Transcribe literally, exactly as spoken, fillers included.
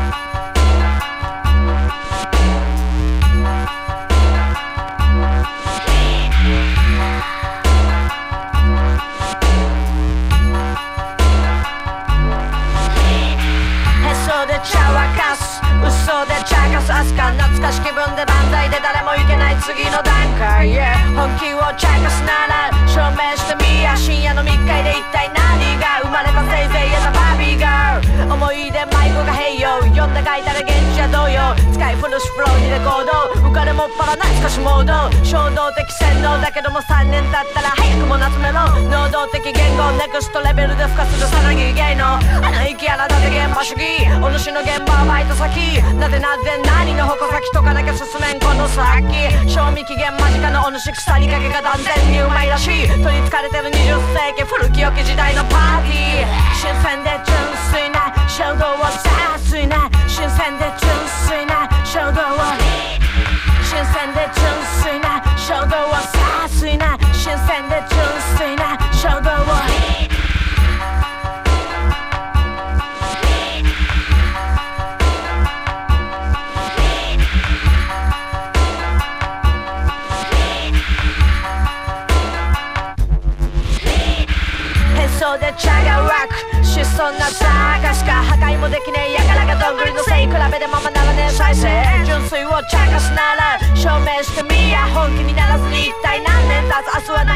嘘で茶化す明日か懐かし気分で万歳で誰も行けない次の段階、yeah、本気を茶化すなら証明してみや深夜の密会で一体何が生まれたせいぜいやザバービーガール思い出迷子が平洋読んで書いたら現地は同様使い古しフローにレコード浮かれもっぱら懐かしモード衝動的洗脳だけどもさんねん経ったら早くも夏目の能動的言語ネクストレベルで付加するさなぎ芸のあの息あらだで現場主義お主の現場はバイト先なぜなぜ何の矛先とかだけ進めんこの先賞味期限間近のお主腐りかけが断然にうまいらしい取りつかれてるにじゅっ世紀古き良き時代のパーティー新鮮で純粋な衝動を殺水な新鮮で純粋な衝動を新鮮で純粋な衝動を殺水な新鮮で純粋な衝動をそうで茶が湧く質素な探しか破壊もできねえやからがどんぐりのせい比べでままならねえ再生純粋を茶化すなら証明してみや本気にならずに一体何年経つ明日は何